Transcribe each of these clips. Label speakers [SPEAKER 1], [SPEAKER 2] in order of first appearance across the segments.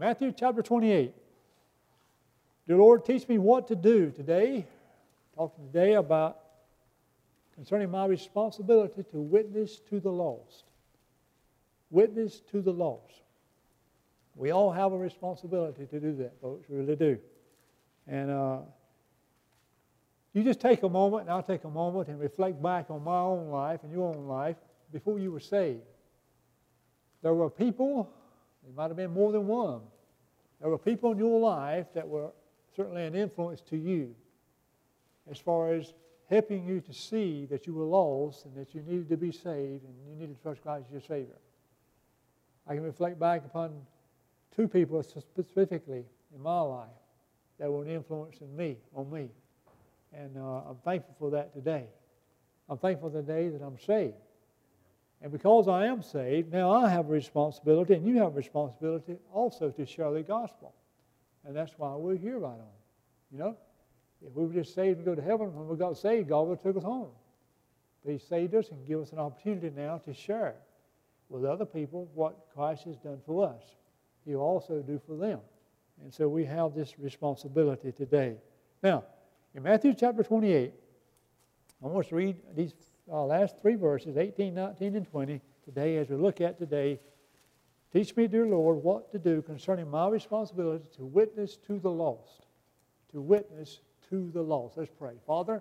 [SPEAKER 1] Matthew chapter 28. Dear Lord, teach me what to do today. Talking today about concerning my responsibility to witness to the lost. Witness to the lost. We all have a responsibility to do that, folks. We really do. And you just take a moment, and I'll take a moment and reflect back on my own life and your own life before you were saved. There were people, there might have been more than one, there were people in your life that were certainly an influence to you as far as helping you to see that you were lost and that you needed to be saved and you needed to trust Christ as your Savior. I can reflect back upon two people specifically in my life that were an influence on me. And I'm thankful for that today. I'm thankful today that I'm saved. And because I am saved, now I have a responsibility, and you have a responsibility also to share the gospel. And that's why we're here right on. You know, if we were just saved and go to heaven, when we got saved, God would have took us home. But He saved us and give us an opportunity now to share with other people what Christ has done for us. He'll also do for them. And so we have this responsibility today. Now, in Matthew chapter 28, I want us to read these last three verses, 18, 19, and 20, today as we look at today. Teach me, dear Lord, what to do concerning my responsibility to witness to the lost. To witness to the lost. Let's pray. Father,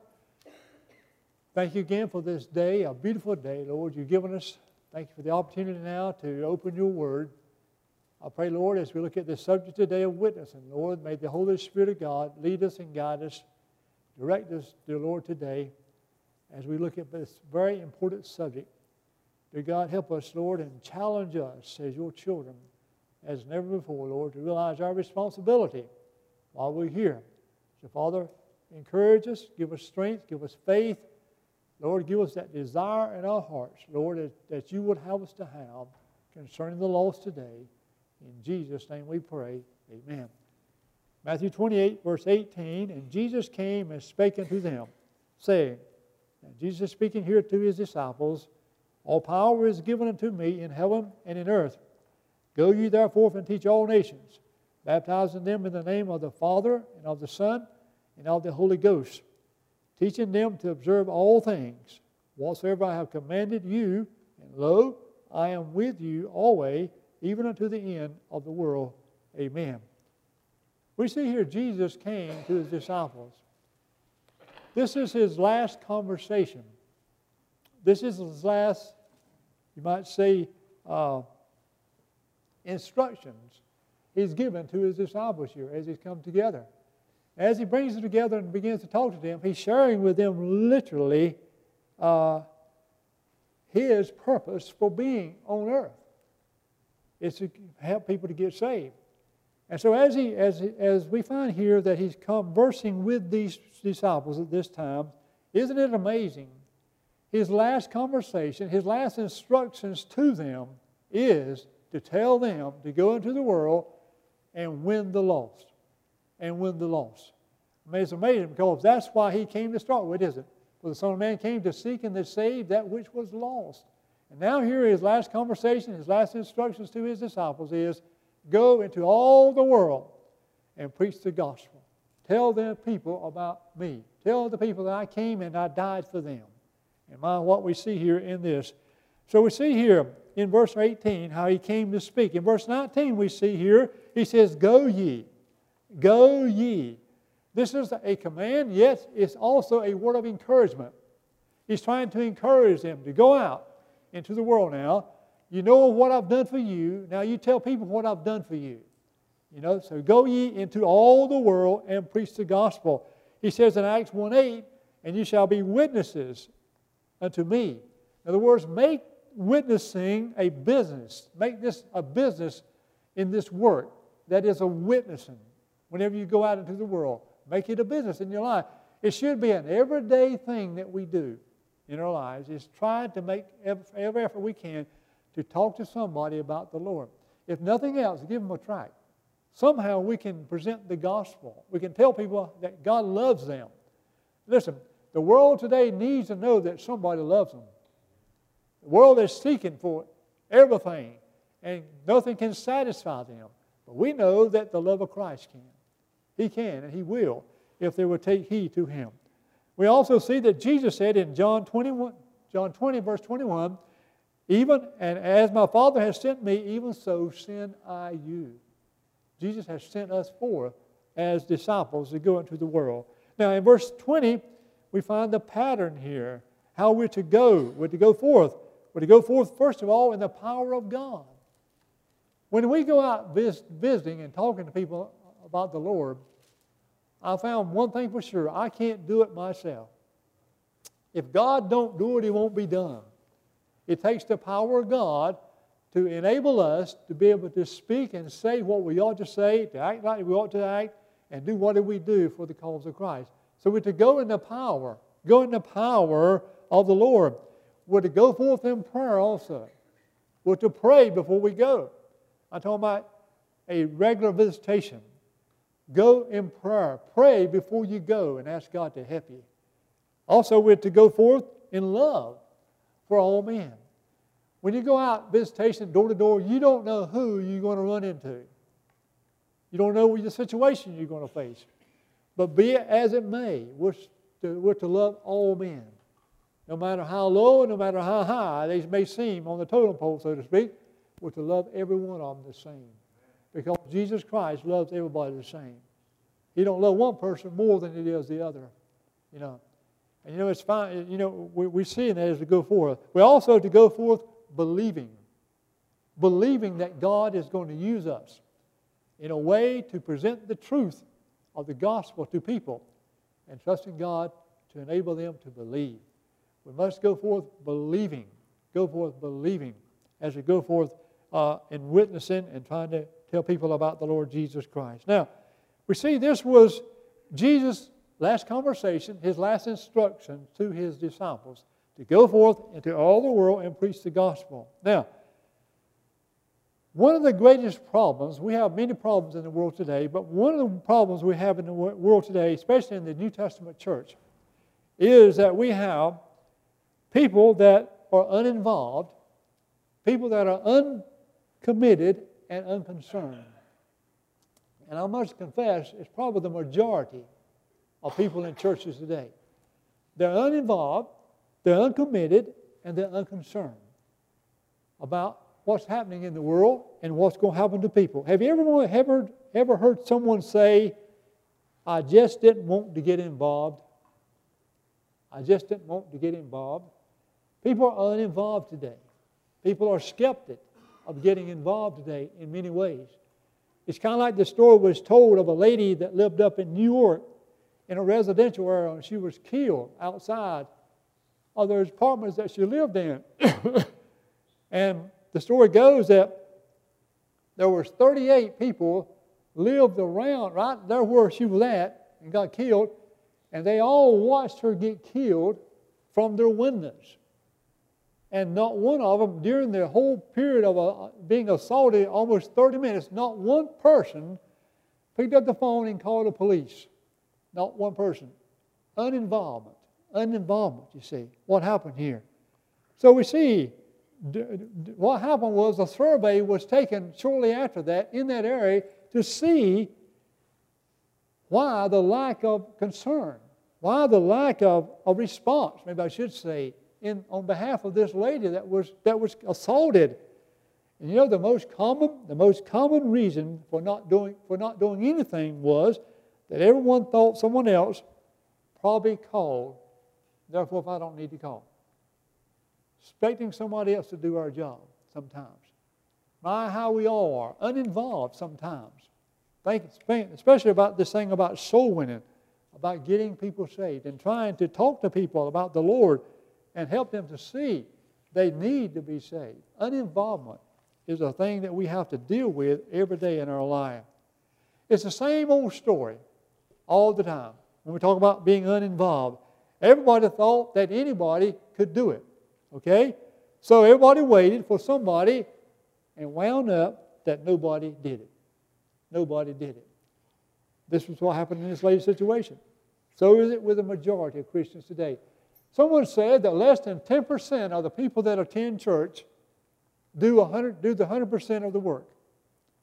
[SPEAKER 1] thank you again for this day, a beautiful day, Lord, you've given us. Thank you for the opportunity now to open your word. I pray, Lord, as we look at this subject today of witnessing, Lord, may the Holy Spirit of God lead us and guide us, direct us, dear Lord, today as we look at this very important subject. Dear God, help us, Lord, and challenge us as your children as never before, Lord, to realize our responsibility while we're here. So, Father, encourage us, give us strength, give us faith. Lord, give us that desire in our hearts, Lord, that you would have us to have concerning the lost today. In Jesus' name we pray. Amen. Matthew 28, verse 18, and Jesus came and spake unto them, saying, and Jesus is speaking here to His disciples, all power is given unto me in heaven and in earth. Go ye therefore and teach all nations, baptizing them in the name of the Father and of the Son and of the Holy Ghost, teaching them to observe all things, whatsoever I have commanded you, and lo, I am with you always, even unto the end of the world. Amen. We see here Jesus came to His disciples. This is His last conversation. This is His last, you might say, instructions He's given to His disciples here as He's come together. As He brings them together and begins to talk to them, He's sharing with them literally His purpose for being on earth. It's to help people to get saved. And so as we find here that He's conversing with these disciples at this time, isn't it amazing? His last conversation, His last instructions to them is to tell them to go into the world and win the lost. And win the lost. I mean, it's amazing because that's why He came to start with, isn't it? For the Son of Man came to seek and to save that which was lost. And now here His last conversation, His last instructions to His disciples is, go into all the world and preach the gospel. Tell the people about me. Tell the people that I came and I died for them. And what we see here in this. So we see here in verse 18 how He came to speak. In verse 19 we see here, He says, go ye. Go ye. This is a command, yet it's also a word of encouragement. He's trying to encourage them to go out into the world now. You know what I've done for you. Now you tell people what I've done for you. You know, so go ye into all the world and preach the gospel. He says in Acts 1:8, and you shall be witnesses unto me. In other words, make witnessing a business. Make this a business in this work. That is a witnessing. Whenever you go out into the world, make it a business in your life. It should be an everyday thing that we do in our lives, is try to make every effort we can to talk to somebody about the Lord. If nothing else, give them a tract. Somehow we can present the gospel. We can tell people that God loves them. Listen, the world today needs to know that somebody loves them. The world is seeking for everything, and nothing can satisfy them. But we know that the love of Christ can. He can and He will if they will take heed to Him. We also see that Jesus said in John 20, verse 21, even and as my Father has sent me, even so send I you. Jesus has sent us forth as disciples to go into the world. Now in verse 20, we find the pattern here, how we're to go. We're to go forth. We're to go forth, first of all, in the power of God. When we go out visiting and talking to people about the Lord, I found one thing for sure. I can't do it myself. If God don't do it, it won't be done. It takes the power of God to enable us to be able to speak and say what we ought to say, to act like we ought to act, and do what we do for the cause of Christ. So we're to go in the power of the Lord. We're to go forth in prayer also. We're to pray before we go. I'm talking about a regular visitation. Go in prayer. Pray before you go and ask God to help you. Also, we're to go forth in love for all men. When you go out visitation door to door, you don't know who you're going to run into. You don't know the situation you're going to face. But be it as it may, we're to love all men. No matter how low, no matter how high they may seem on the totem pole, so to speak, we're to love every one of them the same. Because Jesus Christ loves everybody the same. He don't love one person more than He does the other. And it's fine. We see that as we go forth. We're also to go forth believing. Believing that God is going to use us in a way to present the truth of the gospel to people and trusting God to enable them to believe. We must go forth believing. Go forth believing as we go forth in witnessing and trying to tell people about the Lord Jesus Christ. Now, we see this was Jesus' last conversation, His last instruction to His disciples to go forth into all the world and preach the gospel. Now, one of the greatest problems, we have many problems in the world today, but one of the problems we have in the world today, especially in the New Testament church, is that we have people that are uninvolved, people that are uncommitted and unconcerned. And I must confess, it's probably the majority of people in churches today. They're uninvolved, they're uncommitted, and they're unconcerned about what's happening in the world and what's going to happen to people. Have you ever heard someone say, I just didn't want to get involved? I just didn't want to get involved. People are uninvolved today. People are skeptic of getting involved today in many ways. It's kind of like the story was told of a lady that lived up in New York in a residential area, and she was killed outside of those apartments that she lived in. And the story goes that there was 38 people lived around right there where she was at and got killed, and they all watched her get killed from their windows. And not one of them, during the whole period of being assaulted, almost 30 minutes, not one person picked up the phone and called the police. Not one person. Uninvolvement, you see. What happened here? So we see what happened was a survey was taken shortly after that in that area to see why the lack of concern, why the lack of response, maybe I should say, on behalf of this lady that was assaulted. And the most common reason for not doing anything was that everyone thought someone else probably called. Therefore, if I don't need to call, expecting somebody else to do our job sometimes. My, how we all are uninvolved sometimes. Think especially about this thing about soul winning, about getting people saved, and trying to talk to people about the Lord and help them to see they need to be saved. Uninvolvement is a thing that we have to deal with every day in our life. It's the same old story all the time. When we talk about being uninvolved, everybody thought that anybody could do it. Okay? So everybody waited for somebody and wound up that nobody did it. Nobody did it. This was what happened in this lady's situation. So is it with the majority of Christians today. Someone said that less than 10% of the people that attend church do the 100% of the work.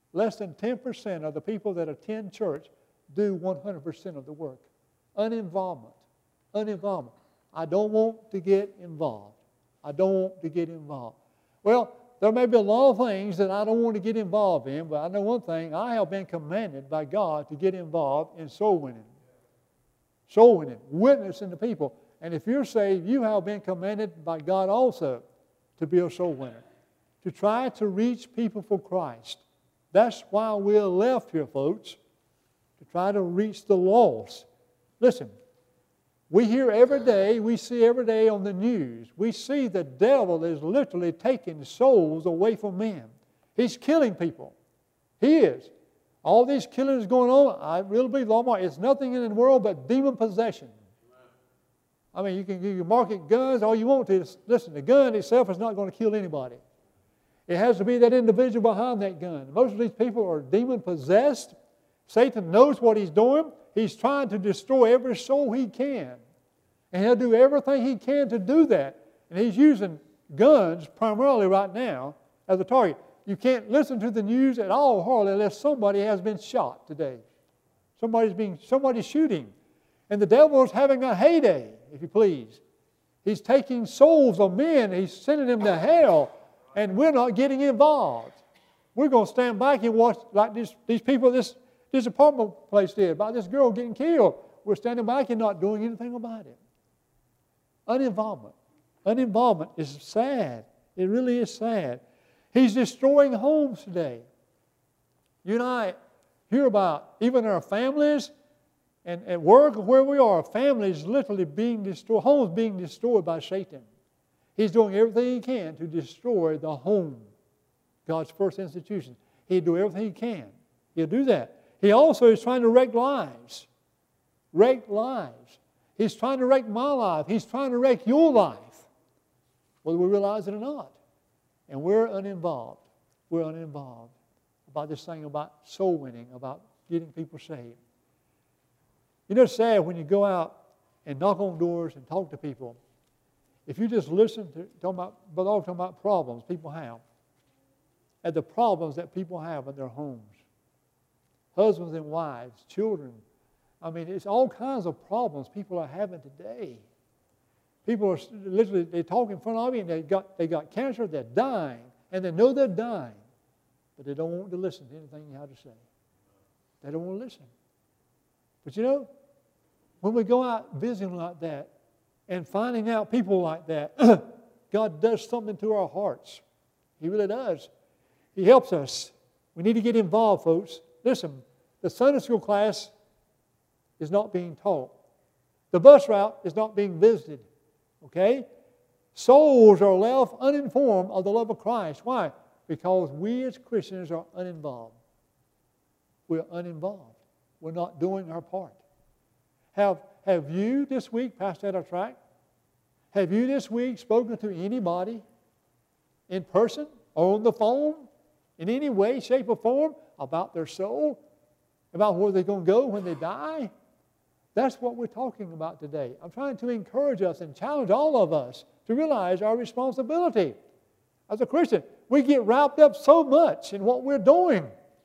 [SPEAKER 1] Less than 10% of the people that attend church do 100% of the work. Uninvolvement. Uninvolvement. I don't want to get involved. I don't want to get involved. Well, there may be a lot of things that I don't want to get involved in, but I know one thing. I have been commanded by God to get involved in soul winning. Soul winning. Witnessing to people. And if you're saved, you have been commanded by God also to be a soul winner. To try to reach people for Christ. That's why we're left here, folks. To try to reach the lost. Listen. We hear every day, we see every day on the news, we see the devil is literally taking souls away from men. He's killing people. He is. All these killings going on, I really believe, Lord, it's nothing in the world but demon possession. I mean, you can market guns all you want to. Listen, the gun itself is not going to kill anybody. It has to be that individual behind that gun. Most of these people are demon possessed. Satan knows what he's doing. He's trying to destroy every soul he can. And he'll do everything he can to do that. And he's using guns primarily right now as a target. You can't listen to the news at all hardly unless somebody has been shot today. Somebody's shooting. And the devil is having a heyday, if you please. He's taking souls of men. He's sending them to hell. And we're not getting involved. We're going to stand back and watch like these people, this apartment place did, about this girl getting killed. We're standing back and not doing anything about it. Uninvolvement. Uninvolvement is sad. It really is sad. He's destroying homes today. You and I hear about, even our families and at work, where we are, families literally being destroyed, homes being destroyed by Satan. He's doing everything he can to destroy the home, God's first institution. He'll do everything he can. He'll do that. He also is trying to wreck lives. Wreck lives. He's trying to wreck my life. He's trying to wreck your life, whether we realize it or not. And we're uninvolved. We're uninvolved about this thing about soul winning, about getting people saved. You know, it's sad when you go out and knock on doors and talk to people. If you just listen to, talking about problems people have, and the problems that people have in their homes. Husbands and wives, children. I mean, it's all kinds of problems people are having today. People are literally, they talk in front of you and they got cancer, they're dying, and they know they're dying, but they don't want to listen to anything you have to say. They don't want to listen. But you know, when we go out visiting like that and finding out people like that, God does something to our hearts. He really does. He helps us. We need to get involved, folks. Listen, the Sunday school class is not being taught. The bus route is not being visited. Okay? Souls are left uninformed of the love of Christ. Why? Because we as Christians are uninvolved. We're uninvolved. We're not doing our part. Have you this week passed out a tract? Have you this week spoken to anybody in person or on the phone in any way, shape, or form about their soul? About where they're going to go when they die? That's what we're talking about today. I'm trying to encourage us and challenge all of us to realize our responsibility. As a Christian, we get wrapped up so much in what we're doing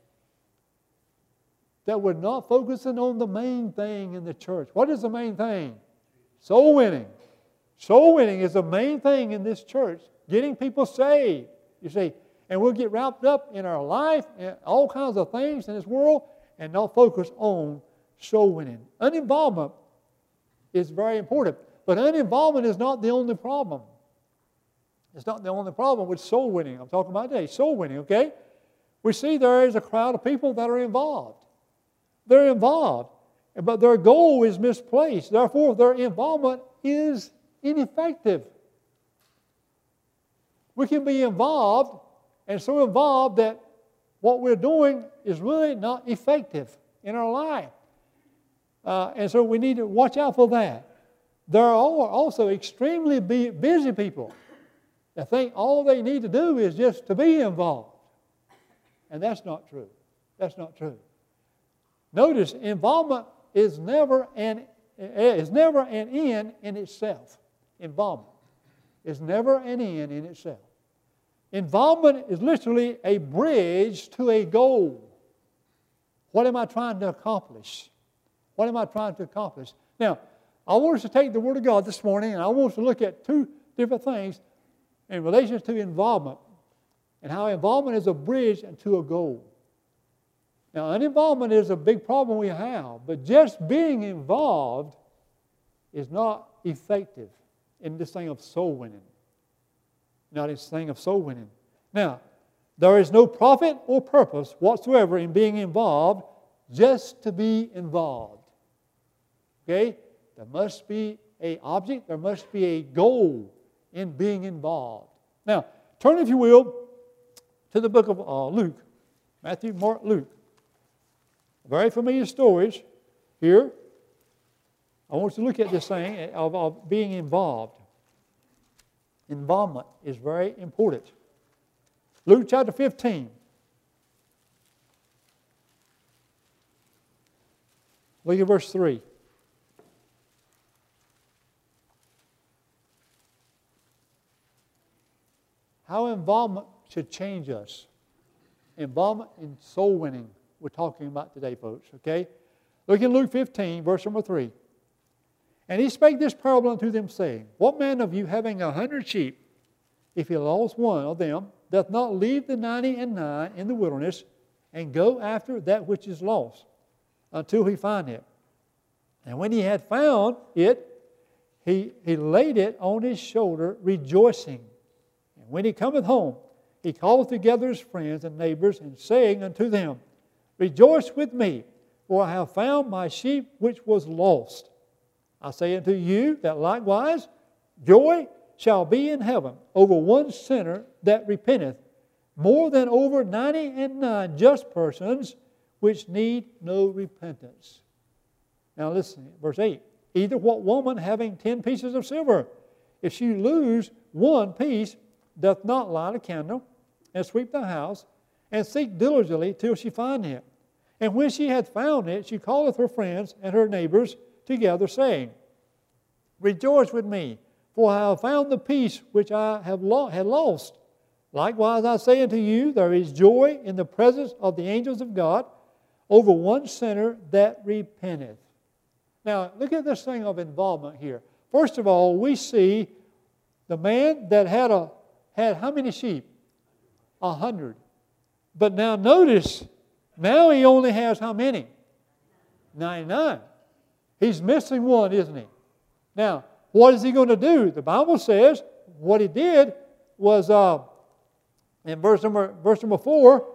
[SPEAKER 1] that we're not focusing on the main thing in the church. What is the main thing? Soul winning. Soul winning is the main thing in this church. Getting people saved, you see. And we'll get wrapped up in our life and all kinds of things in this world and not focus on soul winning. Uninvolvement is very important. But uninvolvement is not the only problem. It's not the only problem with soul winning. I'm talking about today, soul winning, okay? We see there is a crowd of people that are involved. They're involved, but their goal is misplaced. Therefore, their involvement is ineffective. We can be involved, and so involved that what we're doing is really not effective in our life. And so we need to watch out for that. There are also extremely busy people that think all they need to do is just to be involved. And that's not true. That's not true. Notice, involvement is never an end in itself. Involvement is never an end in itself. Involvement is literally a bridge to a goal. What am I trying to accomplish? What am I trying to accomplish? Now, I want us to take the Word of God this morning, and I want us to look at two different things in relation to involvement and how involvement is a bridge to a goal. Now, uninvolvement is a big problem we have, but just being involved is not effective in this thing of soul winning. Not in this thing of soul winning. Now, there is no profit or purpose whatsoever in being involved just to be involved. Okay? There must be an object, there must be a goal in being involved. Now, turn, if you will, to the book of Luke. Matthew, Mark, Luke. Very familiar stories here. I want you to look at this thing of being involved. Involvement is very important. Luke chapter 15. Look at verse 3. How involvement should change us. Involvement in soul winning we're talking about today, folks. Okay? Look in Luke 15, verse number 3. And he spake this parable unto them, saying, What man of you, having 100 sheep, if he lost one of them, doth not leave the 99 in the wilderness, and go after that which is lost, until he find it? And when he had found it, he laid it on his shoulder, rejoicing. And when he cometh home, he calleth together his friends and neighbors, and saying unto them, Rejoice with me, for I have found my sheep which was lost. I say unto you that likewise joy shall be in heaven over one sinner that repenteth, more than over 99 just persons which need no repentance. Now listen, verse 8. Either what woman having 10 pieces of silver, if she lose one piece, doth not light a candle, and sweep the house, and seek diligently till she find it. And when she hath found it, she calleth her friends and her neighbors together, saying, Rejoice with me, for I have found the piece which I had lost. Likewise I say unto you, there is joy in the presence of the angels of God over one sinner that repenteth. Now, look at this thing of involvement here. First of all, we see the man that had how many sheep? 100. But now notice, now he only has how many? 99. He's missing one, isn't he? Now, what is he going to do? The Bible says what he did was, in verse number 4,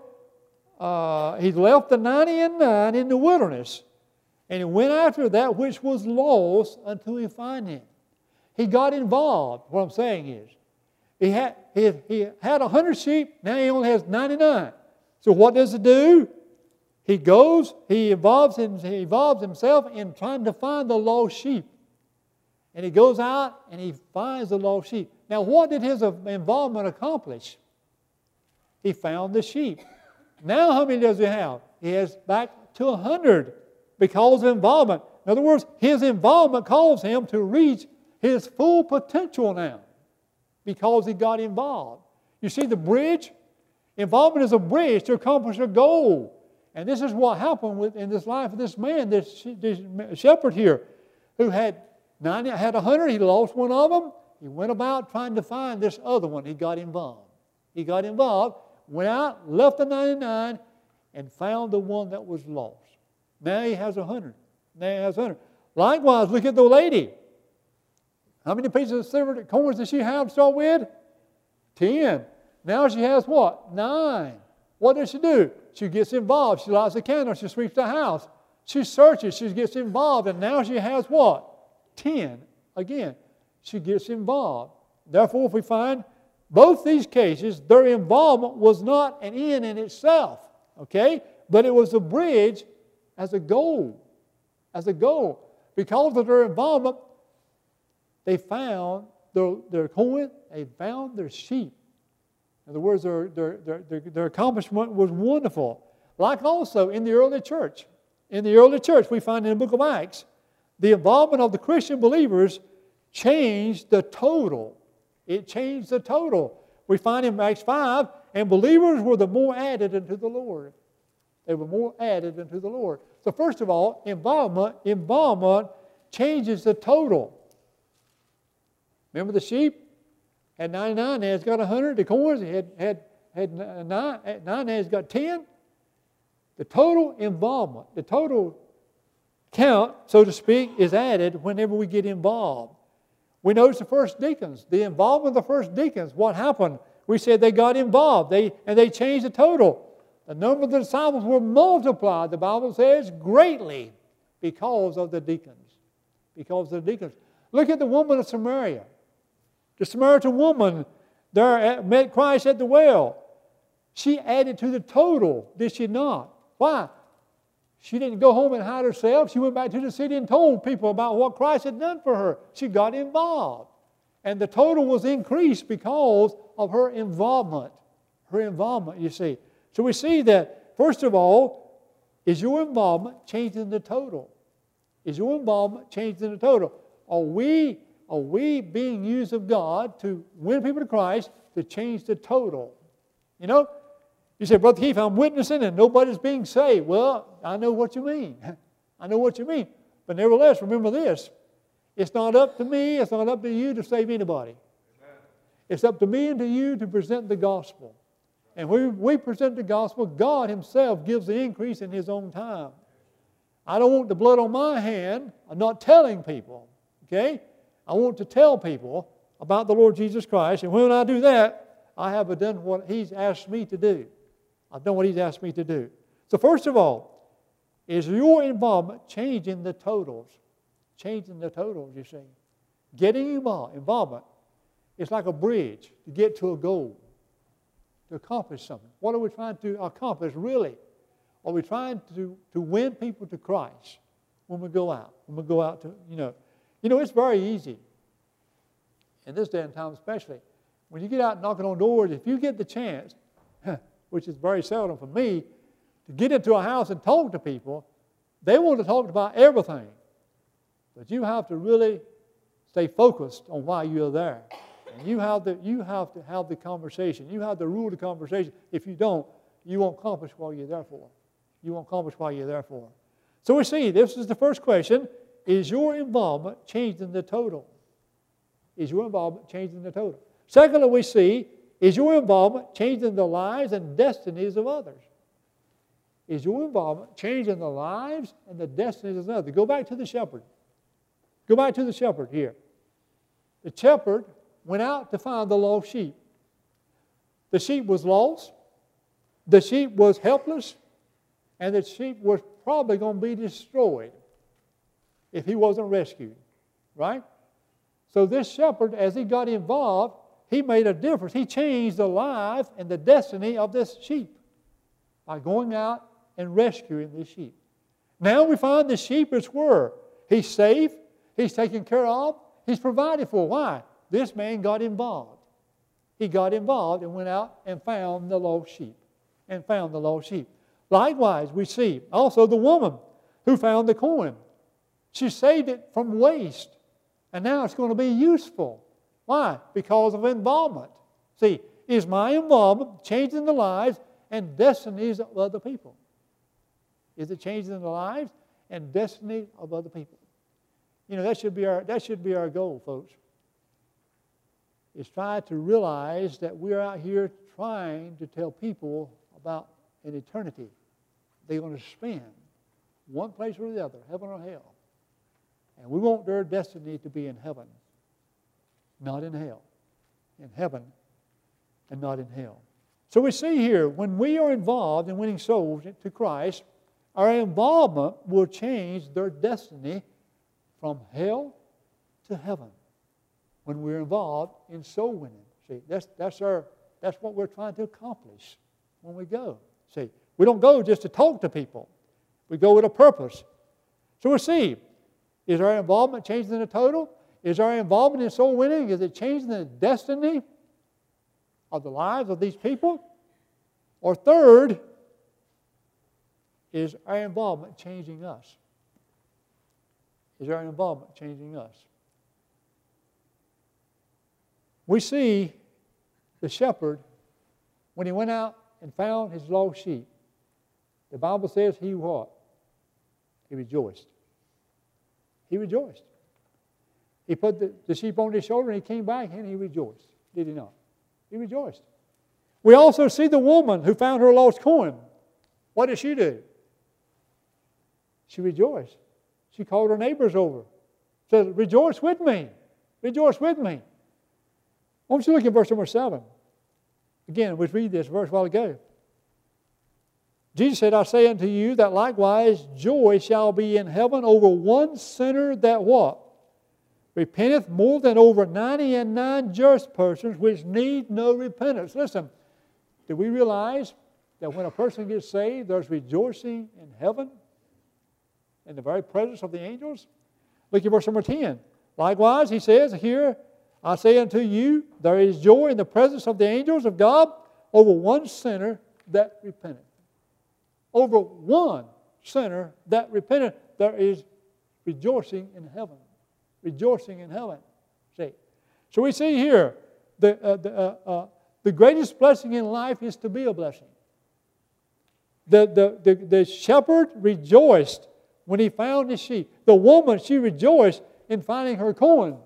[SPEAKER 1] he left the 99 in the wilderness, and he went after that which was lost until he find him. He got involved. What I'm saying is, he had 100 sheep, now he only has 99. So what does he do? He goes, he involves himself in trying to find the lost sheep. And he goes out and he finds the lost sheep. Now, what did his involvement accomplish? He found the sheep. Now, how many does he have? He has back to 100 because of involvement. In other words, his involvement caused him to reach his full potential now because he got involved. You see the bridge? Involvement is a bridge to accomplish a goal. And this is what happened in this life of this man, this shepherd here, who had 100, he lost one of them. He went about trying to find this other one. He got involved. He got involved, went out, left the 99, and found the one that was lost. Now he has 100. Now he has 100. Likewise, look at the lady. How many pieces of silver coins does she have to start with? 10. Now she has what? 9. What does she do? She gets involved. She lights a candle. She sweeps the house. She searches. She gets involved. And now she has what? 10. Again, she gets involved. Therefore, if we find both these cases, their involvement was not an end in itself, okay? But it was a bridge as a goal. As a goal. Because of their involvement, they found their coin, they found their sheep. In other words, their accomplishment was wonderful. Like also in the early church. In the early church, we find in the book of Acts, the involvement of the Christian believers changed the total. It changed the total. we find in Acts 5, and believers were the more added unto the Lord. They were more added unto the Lord. So first of all, involvement changes the total. Remember the sheep had 99, now it's got 100. The coins had 9 now it's got 10. The total involvement, the total count, so to speak, is added whenever we get involved. We notice the first deacons, the involvement of the first deacons. What happened? We said they got involved, and they changed the total. The number of the disciples were multiplied, the Bible says, greatly because of the deacons. Because of the deacons. Look at the woman of Samaria. The Samaritan woman there met Christ at the well. She added to the total, did she not? Why? She didn't go home and hide herself. She went back to the city and told people about what Christ had done for her. She got involved. And the total was increased because of her involvement. Her involvement, you see. So we see that, first of all, is your involvement changing the total? Is your involvement changing the total? Are we being used of God to win people to Christ to change the total? You know, you say, Brother Keith, I'm witnessing and nobody's being saved. Well, I know what you mean. I know what you mean. But nevertheless, remember this. It's not up to me, it's not up to you to save anybody. Amen. It's up to me and to you to present the gospel. And when we present the gospel, God Himself gives the increase in His own time. I don't want the blood on my hand. I'm not telling people. Okay? I want to tell people about the Lord Jesus Christ. And when I do that, I have done what He's asked me to do. I've done what He's asked me to do. So first of all, is your involvement changing the totals? Changing the totals, you see. Getting involvement is like a bridge to get to a goal, to accomplish something. What are we trying to accomplish really? Are we trying to win people to Christ when we go out? When we go out to, you know, it's very easy. In this day and time especially, when you get out knocking on doors, if you get the chance, which is very seldom for me, to get into a house and talk to people, they want to talk about everything. But you have to really stay focused on why you're there. And you have to have the conversation. You have to rule the conversation. If you don't, you won't accomplish what you're there for. You won't accomplish what you're there for. So we see, this is the first question. Is your involvement changing the total? Is your involvement changing the total? Secondly, we see, is your involvement changing the lives and destinies of others? Is your involvement changing the lives and the destinies of others? Go back to the shepherd. Go back to the shepherd here. The shepherd went out to find the lost sheep. The sheep was lost. The sheep was helpless. And the sheep was probably going to be destroyed if he wasn't rescued. Right? So this shepherd, as he got involved, he made a difference. He changed the life and the destiny of this sheep by going out and rescuing the sheep. Now we find the sheep is where? He's safe, he's taken care of, he's provided for. Why? This man got involved. He got involved and went out and found the lost sheep. And found the lost sheep. Likewise, we see also the woman who found the coin. She saved it from waste. And now it's going to be useful. Why? Because of involvement. See, is my involvement changing the lives and destinies of other people? Is it changing the lives and destiny of other people? You know, that should be our goal, folks. Is try to realize that we're out here trying to tell people about an eternity they're going to spend one place or the other, heaven or hell. And we want their destiny to be in heaven, not in hell. In heaven and not in hell. So we see here, when we are involved in winning souls to Christ, our involvement will change their destiny from hell to heaven. When we're involved in soul winning. See, that's what we're trying to accomplish when we go. See, we don't go just to talk to people. We go with a purpose. So we see, is our involvement changing the total? Is our involvement in soul winning, is it changing the destiny of the lives of these people? Or third, is our involvement changing us? Is our involvement changing us? We see the shepherd, when he went out and found his lost sheep, the Bible says he what? He rejoiced. He rejoiced. He put the sheep on his shoulder and he came back and he rejoiced. Did he not? He rejoiced. We also see the woman who found her lost coin. What did she do? She rejoiced. She called her neighbors over. Said, rejoice with me. Rejoice with me. I want you to look at verse number 7. Again, we read this verse a while ago. Jesus said, I say unto you that likewise joy shall be in heaven over one sinner that what? Repenteth more than over 99 just persons which need no repentance. Listen, do we realize that when a person gets saved, there's rejoicing in heaven in the very presence of the angels? Look at verse number 10. Likewise, he says here, I say unto you, there is joy in the presence of the angels of God over one sinner that repenteth. Over one sinner that repenteth, there is rejoicing in heaven. Rejoicing in heaven. See? So we see here, the greatest blessing in life is to be a blessing. The shepherd rejoiced when he found his sheep. The woman, she rejoiced in finding her coin.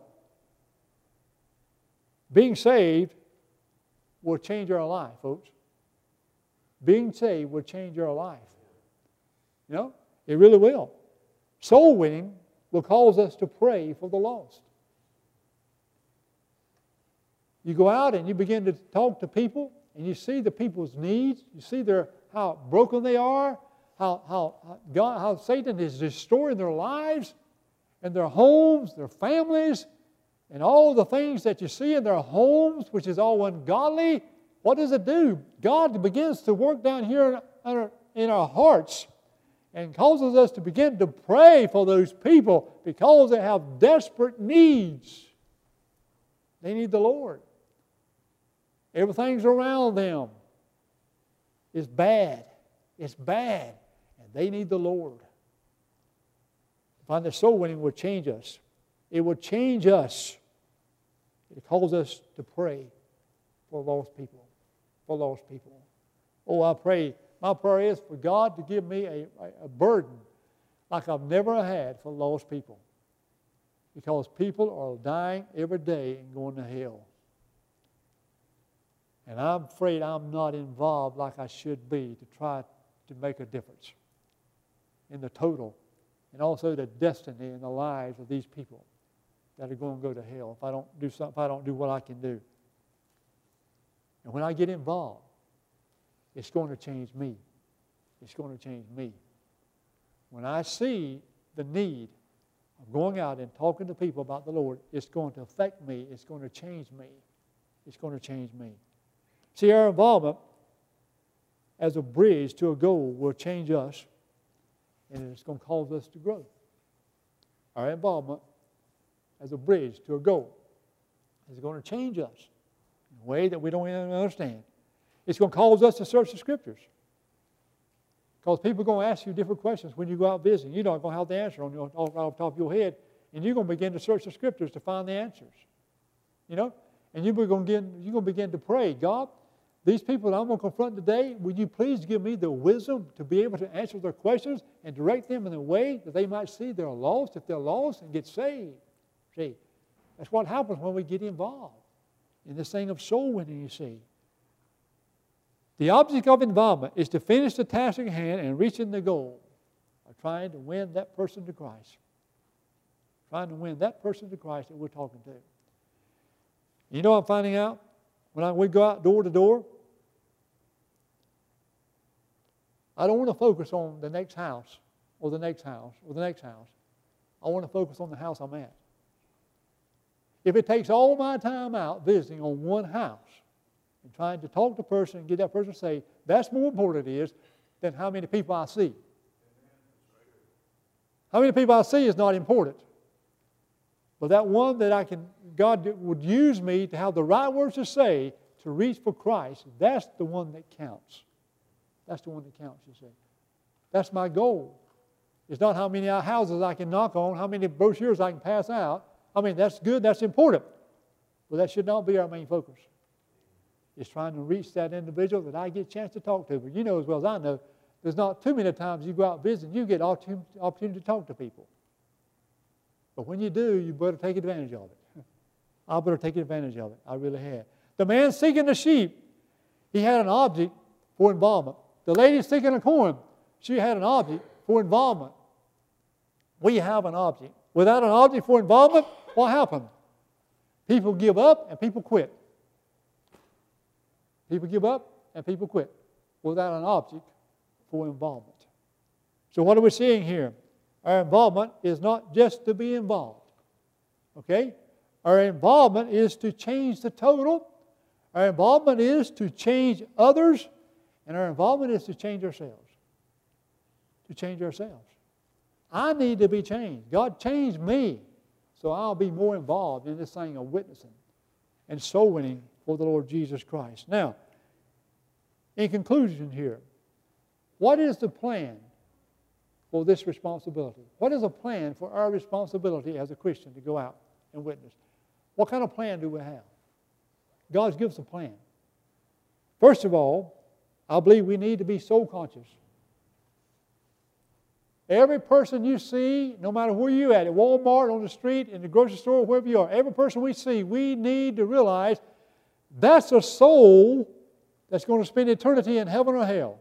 [SPEAKER 1] Being saved will change our life, folks. Being saved will change our life. You know, it really will. Soul winning will cause us to pray for the lost. You go out and you begin to talk to people and you see the people's needs. You see how broken they are, how Satan is destroying their lives and their homes, their families, and all the things that you see in their homes, which is all ungodly. What does it do? God begins to work down here in our hearts and causes us to begin to pray for those people because they have desperate needs. They need the Lord. Everything's around them is bad. It's bad. And they need the Lord. I find that soul winning will change us. It will change us. It calls us to pray for lost people. For lost people. Oh, I pray. My prayer is for God to give me a burden like I've never had for lost people. Because people are dying every day and going to hell. And I'm afraid I'm not involved like I should be to try to make a difference in the total and also the destiny and the lives of these people that are going to go to hell if I don't do something, if I don't do what I can do. And when I get involved, it's going to change me. It's going to change me. When I see the need of going out and talking to people about the Lord, it's going to affect me. It's going to change me. It's going to change me. See, our involvement as a bridge to a goal will change us, and it's going to cause us to grow. Our involvement as a bridge to a goal is going to change us in a way that we don't even understand. It's going to cause us to search the Scriptures. Because people are going to ask you different questions when you go out visiting. You're not going to have the answer right off the top of your head, and you're going to begin to search the Scriptures to find the answers. You know? And you're going to begin to pray, God, these people that I'm going to confront today, would you please give me the wisdom to be able to answer their questions and direct them in a way that they might see they're lost, if they're lost, and get saved. See, that's what happens when we get involved in this thing of soul winning, you see. The object of involvement is to finish the task at hand and reaching the goal of trying to win that person to Christ. Trying to win that person to Christ that we're talking to. You know what I'm finding out? When we go out door to door, I don't want to focus on the next house or the next house or the next house. I want to focus on the house I'm at. If it takes all my time out visiting on one house and trying to talk to a person and get that person saved, that's more important it is than how many people I see. How many people I see is not important. But that one that God would use me to have the right words to say to reach for Christ, that's the one that counts. That's the one that counts, you see. That's my goal. It's not how many houses I can knock on, how many brochures I can pass out. I mean, that's good, that's important. But that should not be our main focus. is trying to reach that individual that I get a chance to talk to. But you know as well as I know, there's not too many times you go out visiting, you get opportunity to talk to people. But when you do, you better take advantage of it. I better take advantage of it. I really have. The man seeking the sheep, he had an object for involvement. The lady seeking the corn, she had an object for involvement. We have an object. Without an object for involvement, what happened? People give up and people quit. People give up and people quit without an object for involvement. So what are we seeing here? Our involvement is not just to be involved. Okay? Our involvement is to change the total. Our involvement is to change others. And our involvement is to change ourselves. To change ourselves. I need to be changed. God changed me so I'll be more involved in this thing of witnessing and soul winning for the Lord Jesus Christ. Now, in conclusion here, what is the plan for this responsibility? What is a plan for our responsibility as a Christian to go out and witness? What kind of plan do we have? God gives a plan. First of all, I believe we need to be soul conscious. Every person you see, no matter where you're at Walmart, on the street, in the grocery store, wherever you are, every person we see, we need to realize that's a soul that's going to spend eternity in heaven or hell.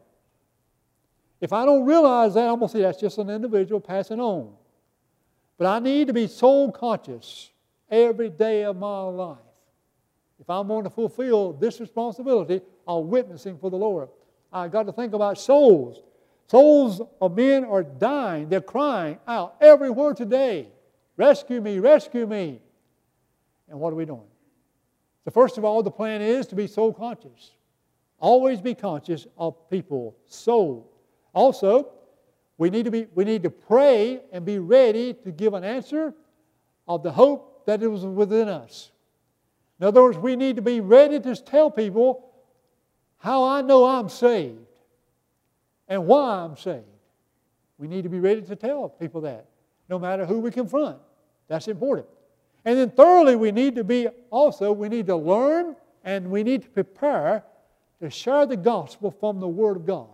[SPEAKER 1] If I don't realize that, I'm going to say that's just an individual passing on. But I need to be soul conscious every day of my life. If I'm going to fulfill this responsibility of witnessing for the Lord, I've got to think about souls. Souls of men are dying. They're crying out everywhere today. Rescue me, rescue me. And what are we doing? So first of all, the plan is to be soul conscious. Always be conscious of people's soul. Also, we need to pray and be ready to give an answer of the hope that is within us. In other words, we need to be ready to tell people how I know I'm saved and why I'm saved. We need to be ready to tell people that, no matter who we confront. That's important. And then thirdly, we need to learn and we need to prepare to share the gospel from the Word of God.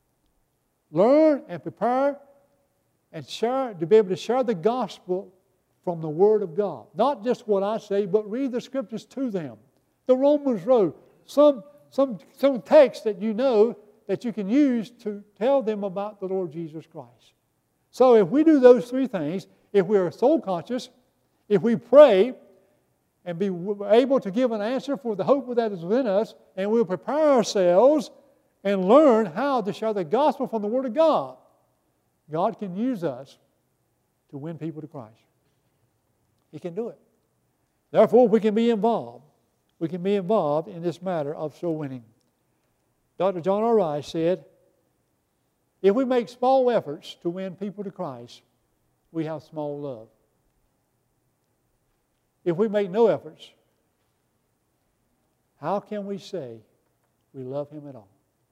[SPEAKER 1] Learn and prepare and share, to be able to share the gospel from the Word of God. Not just what I say, but read the Scriptures to them. The Romans Road, some text that you know that you can use to tell them about the Lord Jesus Christ. So if we do those three things, if we are soul conscious, if we pray and be able to give an answer for the hope that is within us, and we'll prepare ourselves and learn how to share the gospel from the Word of God, God can use us to win people to Christ. He can do it. Therefore, we can be involved. We can be involved in this matter of soul winning. Dr. John R. Rice said, if we make small efforts to win people to Christ, we have small love. If we make no efforts, how can we say we love Him at all?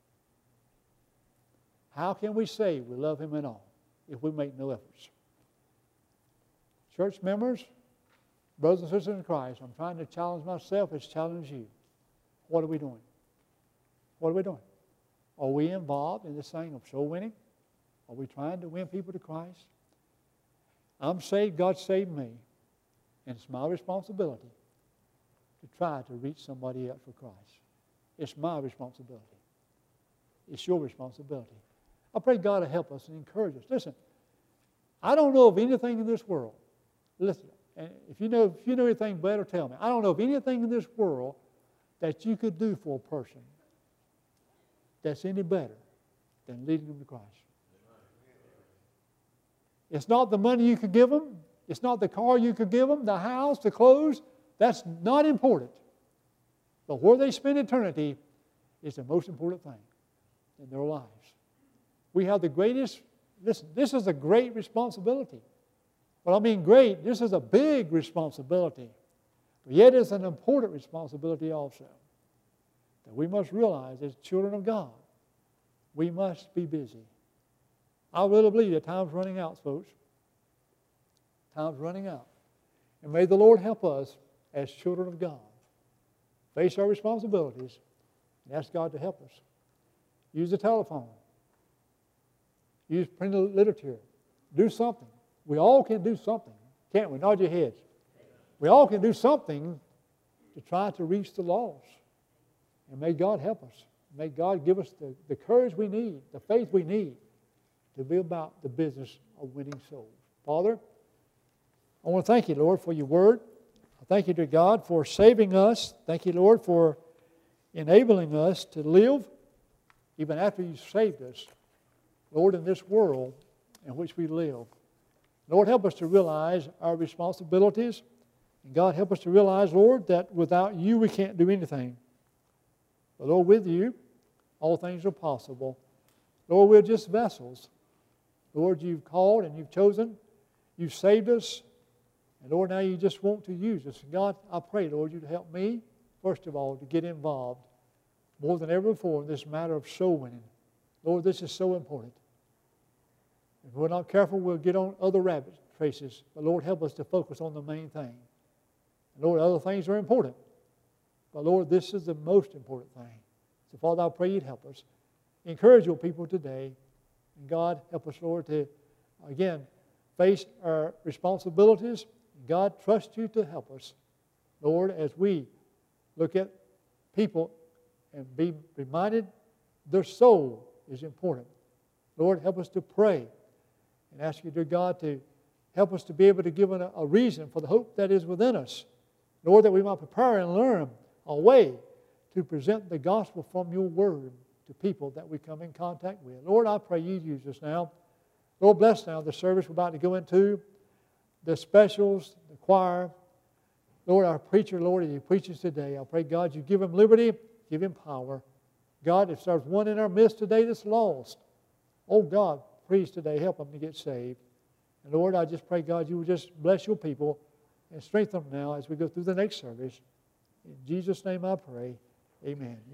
[SPEAKER 1] How can we say we love Him at all if we make no efforts? Church members, brothers and sisters in Christ, I'm trying to challenge myself as challenge you. What are we doing? What are we doing? Are we involved in this thing of soul winning? Are we trying to win people to Christ? I'm saved, God saved me. And it's my responsibility to try to reach somebody else for Christ. It's my responsibility. It's your responsibility. I pray God will help us and encourage us. Listen, I don't know of anything in this world. Listen, and if you know anything better, tell me. I don't know of anything in this world that you could do for a person that's any better than leading them to Christ. It's not the money you could give them. It's not the car you could give them, the house, the clothes. That's not important. But where they spend eternity is the most important thing in their lives. We have the greatest, listen, this is a great responsibility. Well, I mean great, this is a big responsibility. But yet it's an important responsibility also. That we must realize as children of God, we must be busy. I really believe that time's running out, folks. Time's running out. And may the Lord help us as children of God face our responsibilities and ask God to help us. Use the telephone. Use printed literature. Do something. We all can do something, can't we? Nod your heads. We all can do something to try to reach the lost. And may God help us. May God give us the courage we need, the faith we need to be about the business of winning souls. Father, I want to thank you, Lord, for your word. I thank you, dear God, for saving us. Thank you, Lord, for enabling us to live even after you saved us, Lord, in this world in which we live. Lord, help us to realize our responsibilities. And God, help us to realize, Lord, that without you we can't do anything. But Lord, with you, all things are possible. Lord, we're just vessels. Lord, you've called and you've chosen. You've saved us. And Lord, now you just want to use us. And God, I pray, Lord, you to help me, first of all, to get involved more than ever before in this matter of soul winning. Lord, this is so important. If we're not careful, we'll get on other rabbit traces. But Lord, help us to focus on the main thing. And Lord, other things are important. But Lord, this is the most important thing. So Father, I pray you'd help us. Encourage your people today. And God, help us, Lord, to, again, face our responsibilities. God, trust you to help us, Lord, as we look at people and be reminded their soul is important. Lord, help us to pray and ask you, dear God, to help us to be able to give a reason for the hope that is within us. Lord, that we might prepare and learn a way to present the gospel from your word to people that we come in contact with. Lord, I pray you use us now. Lord, bless now the service we're about to go into, the specials, the choir. Lord, our preacher, Lord, as he preaches today, I pray, God, you give him liberty, give him power. God, if there's one in our midst today that's lost, oh God, please today help them to get saved. And Lord, I just pray, God, you will just bless your people and strengthen them now as we go through the next service. In Jesus' name I pray, amen.